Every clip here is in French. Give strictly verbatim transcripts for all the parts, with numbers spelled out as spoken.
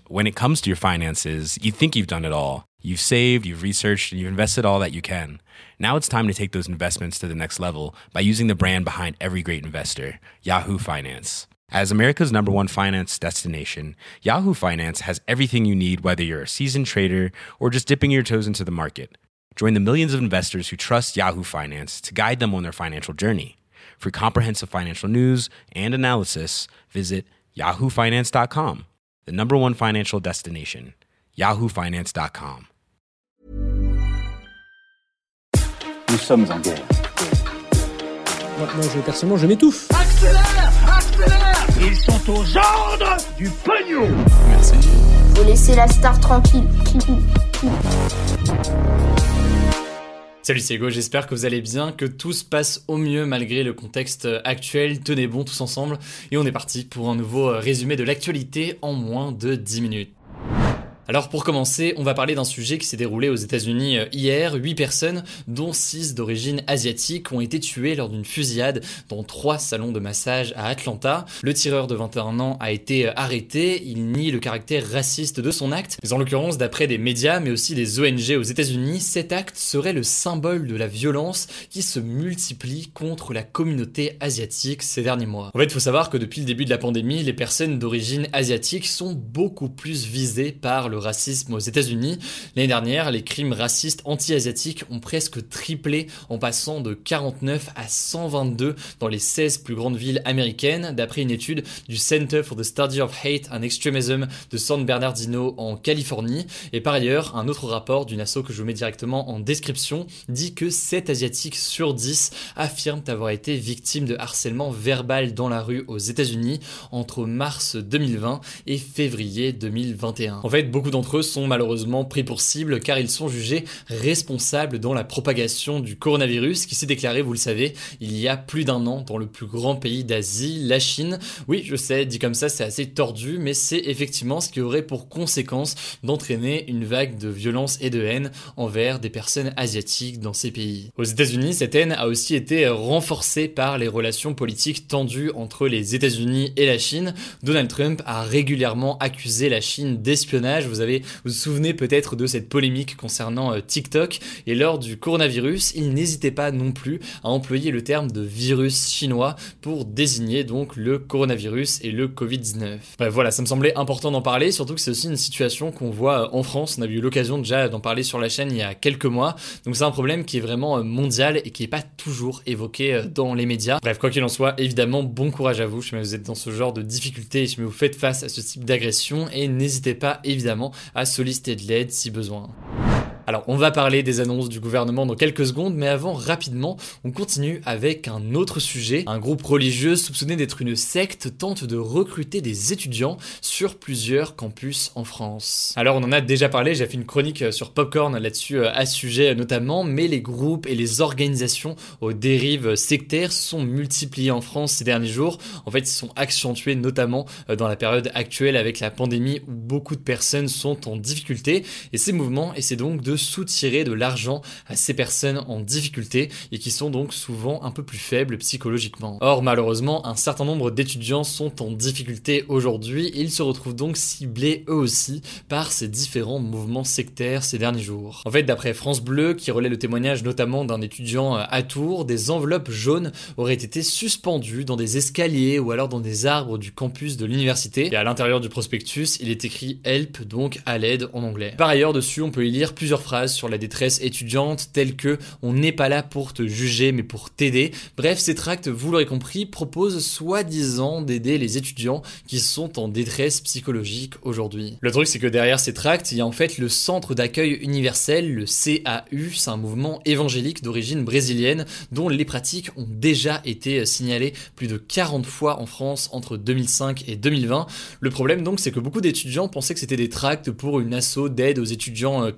when it comes to your finances, you think you've done it all. You've saved, you've researched, and you've invested all that you can. Now it's time to take those investments to the next level by using the brand behind every great investor, Yahoo Finance. As America's number one finance destination, Yahoo Finance has everything you need, whether you're a seasoned trader or just dipping your toes into the market. Join the millions of investors who trust Yahoo Finance to guide them on their financial journey. For comprehensive financial news and analysis, visit yahoo finance dot com, the number one financial destination, yahoo finance dot com. Nous sommes en guerre. Moi, moi je, personnellement, je m'étouffe. Accélère, accélère. Ils sont aux ordres du pognon. Merci. Faut laisser la star tranquille. Salut, c'est Hugo, j'espère que vous allez bien, que tout se passe au mieux malgré le contexte actuel. Tenez bon tous ensemble et on est parti pour un nouveau résumé de l'actualité en moins de dix minutes. Alors pour commencer, on va parler d'un sujet qui s'est déroulé aux États-Unis hier. Huit personnes, dont six d'origine asiatique, ont été tuées lors d'une fusillade dans trois salons de massage à Atlanta. Le tireur de vingt et un ans a été arrêté. Il nie le caractère raciste de son acte. Mais en l'occurrence, d'après des médias, mais aussi des O N G aux États-Unis, cet acte serait le symbole de la violence qui se multiplie contre la communauté asiatique ces derniers mois. En fait, il faut savoir que depuis le début de la pandémie, les personnes d'origine asiatique sont beaucoup plus visées par le racisme aux États-Unis. L'année dernière, les crimes racistes anti-asiatiques ont presque triplé en passant de quarante-neuf à cent vingt-deux dans les seize plus grandes villes américaines, d'après une étude du Center for the Study of Hate and Extremism de San Bernardino en Californie. Et par ailleurs, un autre rapport d'une asso que je vous mets directement en description dit que sept Asiatiques sur dix affirment avoir été victimes de harcèlement verbal dans la rue aux États-Unis entre mars deux mille vingt et février deux mille vingt et un. En fait, beaucoup d'entre eux sont malheureusement pris pour cible car ils sont jugés responsables dans la propagation du coronavirus qui s'est déclaré, vous le savez, il y a plus d'un an dans le plus grand pays d'Asie, la Chine. Oui, je sais, dit comme ça, c'est assez tordu, mais c'est effectivement ce qui aurait pour conséquence d'entraîner une vague de violence et de haine envers des personnes asiatiques dans ces pays. Aux États-Unis, cette haine a aussi été renforcée par les relations politiques tendues entre les États-Unis et la Chine. Donald Trump a régulièrement accusé la Chine d'espionnage. Vous avez, vous vous souvenez peut-être de cette polémique concernant euh, TikTok, et lors du coronavirus, il n'hésitait pas non plus à employer le terme de virus chinois pour désigner donc le coronavirus et le covid dix-neuf. Bref, voilà, ça me semblait important d'en parler, surtout que c'est aussi une situation qu'on voit en France. On a eu l'occasion déjà d'en parler sur la chaîne il y a quelques mois, donc c'est un problème qui est vraiment mondial et qui n'est pas toujours évoqué dans les médias. Bref, quoi qu'il en soit, évidemment, bon courage à vous si vous êtes dans ce genre de difficultés, si vous faites face à ce type d'agression, et n'hésitez pas évidemment à solliciter de l'aide si besoin. Alors, on va parler des annonces du gouvernement dans quelques secondes, mais avant, rapidement, on continue avec un autre sujet. Un groupe religieux soupçonné d'être une secte tente de recruter des étudiants sur plusieurs campus en France. Alors, on en a déjà parlé, j'ai fait une chronique sur Popcorn là-dessus à ce sujet notamment, mais les groupes et les organisations aux dérives sectaires se sont multipliés en France ces derniers jours. En fait, ils sont accentués notamment dans la période actuelle avec la pandémie où beaucoup de personnes sont en difficulté, et ces mouvements essaient donc de soutirer de l'argent à ces personnes en difficulté et qui sont donc souvent un peu plus faibles psychologiquement. Or, malheureusement, un certain nombre d'étudiants sont en difficulté aujourd'hui et ils se retrouvent donc ciblés eux aussi par ces différents mouvements sectaires ces derniers jours. En fait, d'après France Bleu, qui relaie le témoignage notamment d'un étudiant à Tours, des enveloppes jaunes auraient été suspendues dans des escaliers ou alors dans des arbres du campus de l'université, et à l'intérieur du prospectus, il est écrit « Help », donc « à l'aide » en anglais. Par ailleurs, dessus, on peut y lire plusieurs phrases sur la détresse étudiante, telles que « on n'est pas là pour te juger mais pour t'aider ». Bref, ces tracts, vous l'aurez compris, proposent soi-disant d'aider les étudiants qui sont en détresse psychologique aujourd'hui. Le truc, c'est que derrière ces tracts, il y a en fait le Centre d'accueil universel, le C A U. C'est un mouvement évangélique d'origine brésilienne dont les pratiques ont déjà été signalées plus de quarante fois en France entre deux mille cinq et deux mille vingt. Le problème donc, c'est que beaucoup d'étudiants pensaient que c'était des tracts pour une asso d'aide aux étudiants classiques,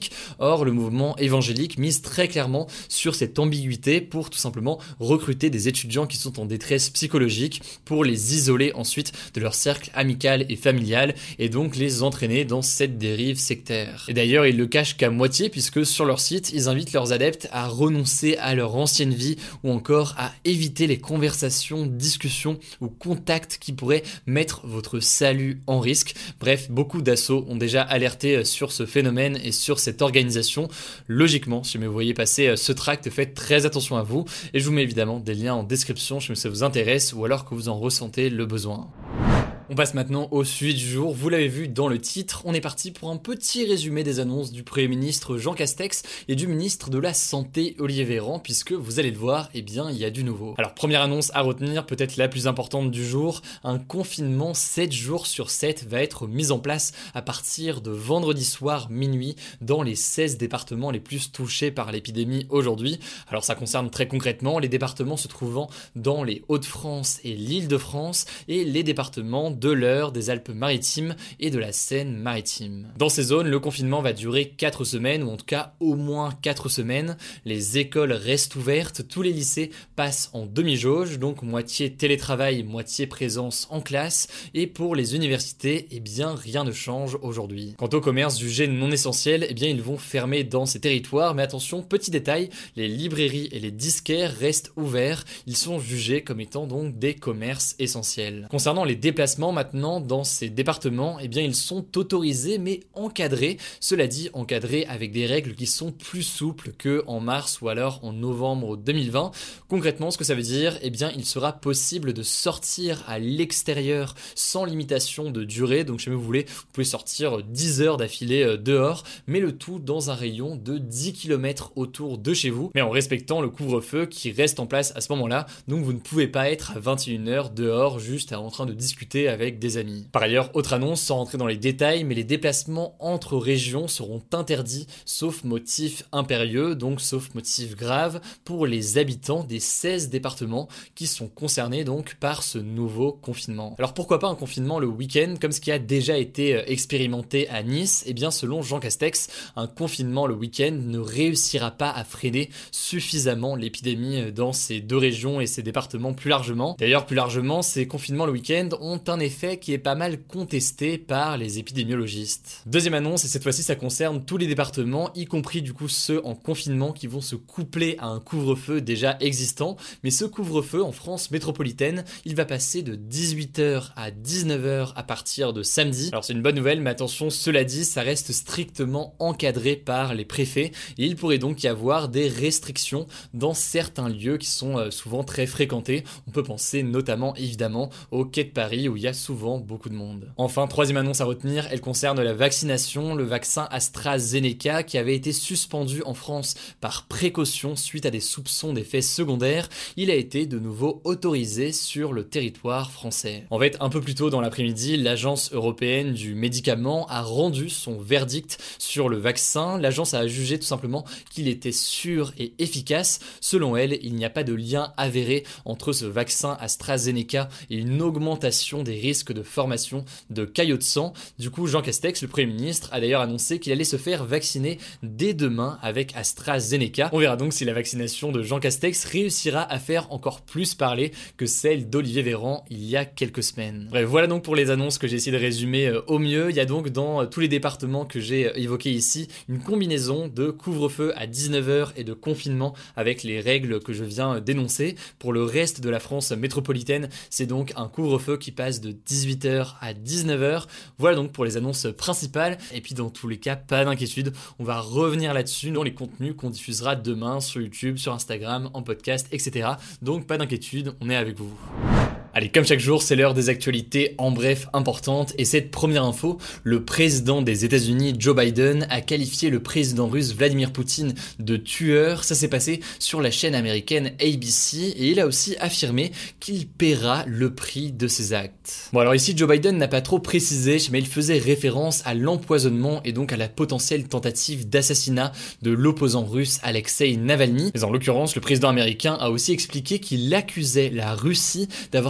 politique. Or, le mouvement évangélique mise très clairement sur cette ambiguïté pour tout simplement recruter des étudiants qui sont en détresse psychologique, pour les isoler ensuite de leur cercle amical et familial et donc les entraîner dans cette dérive sectaire. Et d'ailleurs, ils le cachent qu'à moitié puisque sur leur site, ils invitent leurs adeptes à renoncer à leur ancienne vie ou encore à éviter les conversations, discussions ou contacts qui pourraient mettre votre salut en risque. Bref, beaucoup d'assauts ont déjà alerté sur ce phénomène et sur cette organisation. Logiquement, si vous voyez passer ce tract, faites très attention à vous et je vous mets évidemment des liens en description si ça vous intéresse ou alors que vous en ressentez le besoin. On passe maintenant au sujet du jour. Vous l'avez vu dans le titre, on est parti pour un petit résumé des annonces du Premier ministre Jean Castex et du ministre de la Santé Olivier Véran, puisque vous allez le voir, eh bien, il y a du nouveau. Alors, première annonce à retenir, peut-être la plus importante du jour, un confinement sept jours sur sept va être mis en place à partir de vendredi soir minuit dans les seize départements les plus touchés par l'épidémie aujourd'hui. Alors, ça concerne très concrètement les départements se trouvant dans les Hauts-de-France et l'Île-de-France et les départements de l'Eure, des Alpes-Maritimes et de la Seine-Maritime. Dans ces zones, le confinement va durer quatre semaines, ou en tout cas au moins quatre semaines. Les écoles restent ouvertes, tous les lycées passent en demi-jauge, donc moitié télétravail, moitié présence en classe, et pour les universités, eh bien rien ne change aujourd'hui. Quant aux commerces jugés non essentiels, eh bien ils vont fermer dans ces territoires, mais attention, petit détail, les librairies et les disquaires restent ouverts, ils sont jugés comme étant donc des commerces essentiels. Concernant les déplacements, maintenant dans ces départements, eh bien ils sont autorisés mais encadrés. Cela dit, encadrés avec des règles qui sont plus souples que en mars ou alors en novembre deux mille vingt. Concrètement, ce que ça veut dire, eh bien il sera possible de sortir à l'extérieur sans limitation de durée. Donc si vous voulez, vous pouvez sortir dix heures d'affilée dehors, mais le tout dans un rayon de dix kilomètres autour de chez vous, mais en respectant le couvre-feu qui reste en place à ce moment-là. Donc vous ne pouvez pas être à vingt et une heures dehors juste en train de discuter avec avec des amis. Par ailleurs, autre annonce sans rentrer dans les détails, mais les déplacements entre régions seront interdits sauf motif impérieux, donc sauf motif grave pour les habitants des seize départements qui sont concernés donc par ce nouveau confinement. Alors pourquoi pas un confinement le week-end comme ce qui a déjà été expérimenté à Nice? Eh bien selon Jean Castex, un confinement le week-end ne réussira pas à freiner suffisamment l'épidémie dans ces deux régions et ces départements plus largement. D'ailleurs plus largement, ces confinements le week-end ont un effet qui est pas mal contesté par les épidémiologistes. Deuxième annonce, et cette fois-ci ça concerne tous les départements, y compris du coup ceux en confinement qui vont se coupler à un couvre-feu déjà existant, mais ce couvre-feu en France métropolitaine, il va passer de dix-huit heures à dix-neuf heures à partir de samedi. Alors c'est une bonne nouvelle, mais attention, cela dit, ça reste strictement encadré par les préfets, et il pourrait donc y avoir des restrictions dans certains lieux qui sont souvent très fréquentés. On peut penser notamment évidemment au quai de Paris où il y a souvent beaucoup de monde. Enfin, troisième annonce à retenir, elle concerne la vaccination, le vaccin AstraZeneca qui avait été suspendu en France par précaution suite à des soupçons d'effets secondaires, il a été de nouveau autorisé sur le territoire français. En fait, un peu plus tôt dans l'après-midi, l'agence européenne du médicament a rendu son verdict sur le vaccin. L'agence a jugé tout simplement qu'il était sûr et efficace. Selon elle, il n'y a pas de lien avéré entre ce vaccin AstraZeneca et une augmentation des risques de formation de caillots de sang. Du coup, Jean Castex, le Premier ministre, a d'ailleurs annoncé qu'il allait se faire vacciner dès demain avec AstraZeneca. On verra donc si la vaccination de Jean Castex réussira à faire encore plus parler que celle d'Olivier Véran il y a quelques semaines. Bref, voilà donc pour les annonces que j'ai essayé de résumer euh, au mieux. Il y a donc dans euh, tous les départements que j'ai euh, évoqués ici une combinaison de couvre-feu à dix-neuf heures et de confinement avec les règles que je viens euh, d'énoncer. Pour le reste de la France métropolitaine, c'est donc un couvre-feu qui passe de dix-huit heures à dix-neuf heures. Voilà donc pour les annonces principales. Et puis dans tous les cas, pas d'inquiétude, on va revenir là-dessus dans les contenus qu'on diffusera demain sur YouTube, sur Instagram, en podcast, et cetera. Donc pas d'inquiétude, on est avec vous. Allez, comme chaque jour, c'est l'heure des actualités en bref importantes. Et cette première info, le président des États-Unis, Joe Biden, a qualifié le président russe Vladimir Poutine de tueur. Ça s'est passé sur la chaîne américaine A B C et il a aussi affirmé qu'il paiera le prix de ses actes. Bon alors ici, Joe Biden n'a pas trop précisé, mais il faisait référence à l'empoisonnement et donc à la potentielle tentative d'assassinat de l'opposant russe Alexei Navalny. Mais en l'occurrence, le président américain a aussi expliqué qu'il accusait la Russie d'avoir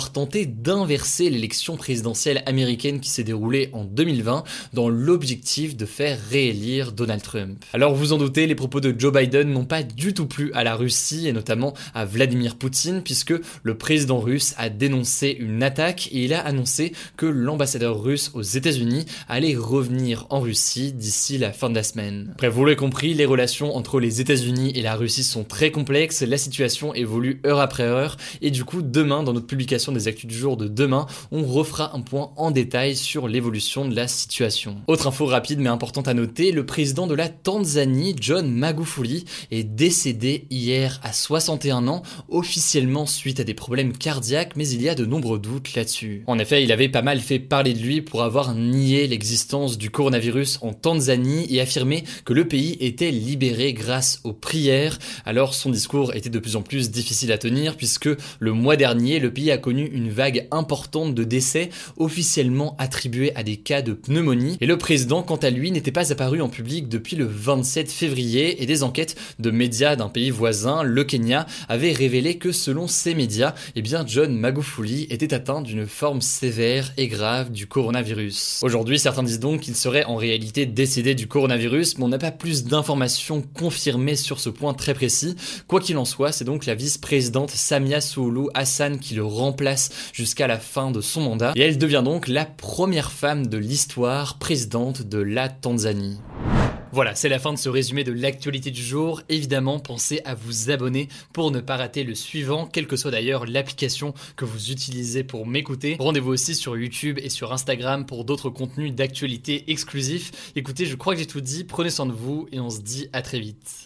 avoir tenté d'inverser l'élection présidentielle américaine qui s'est déroulée en deux mille vingt dans l'objectif de faire réélire Donald Trump. Alors vous en doutez, les propos de Joe Biden n'ont pas du tout plu à la Russie et notamment à Vladimir Poutine puisque le président russe a dénoncé une attaque et il a annoncé que l'ambassadeur russe aux États-Unis allait revenir en Russie d'ici la fin de la semaine. Bref, vous l'avez compris, les relations entre les États-Unis et la Russie sont très complexes, la situation évolue heure après heure et du coup demain, dans notre publication des actus du jour de demain, on refera un point en détail sur l'évolution de la situation. Autre info rapide mais importante à noter, le président de la Tanzanie, John Magufuli, est décédé hier à soixante et un ans, officiellement suite à des problèmes cardiaques, mais il y a de nombreux doutes là-dessus. En effet, il avait pas mal fait parler de lui pour avoir nié l'existence du coronavirus en Tanzanie et affirmé que le pays était libéré grâce aux prières. Alors son discours était de plus en plus difficile à tenir puisque le mois dernier, le pays a connu une vague importante de décès officiellement attribués à des cas de pneumonie et le président, quant à lui, n'était pas apparu en public depuis le vingt-sept février et des enquêtes de médias d'un pays voisin, le Kenya, avaient révélé que selon ces médias, eh bien John Magufuli était atteint d'une forme sévère et grave du coronavirus. Aujourd'hui, certains disent donc qu'il serait en réalité décédé du coronavirus, mais on n'a pas plus d'informations confirmées sur ce point très précis. Quoi qu'il en soit, c'est donc la vice-présidente Samia Suluhu Hassan qui le remplace jusqu'à la fin de son mandat et elle devient donc la première femme de l'histoire présidente de la Tanzanie. Voilà, c'est la fin de ce résumé de l'actualité du jour. Évidemment, pensez à vous abonner pour ne pas rater le suivant, quelle que soit d'ailleurs l'application que vous utilisez pour m'écouter. Rendez-vous aussi sur YouTube et sur Instagram pour d'autres contenus d'actualité exclusifs. Écoutez, je crois que j'ai tout dit, prenez soin de vous et on se dit à très vite.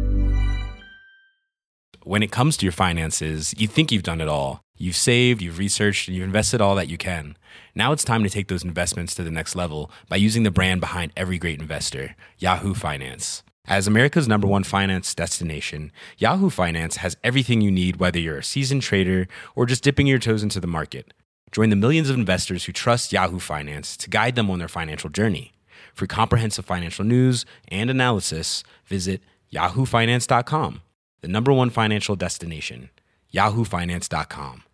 When it comes to your finances, you think you've done it all. You've saved, you've researched, and you've invested all that you can. Now it's time to take those investments to the next level by using the brand behind every great investor, Yahoo Finance. As America's number one finance destination, Yahoo Finance has everything you need, whether you're a seasoned trader or just dipping your toes into the market. Join the millions of investors who trust Yahoo Finance to guide them on their financial journey. For comprehensive financial news and analysis, visit yahoo finance dot com, the number one financial destination, yahoo finance dot com.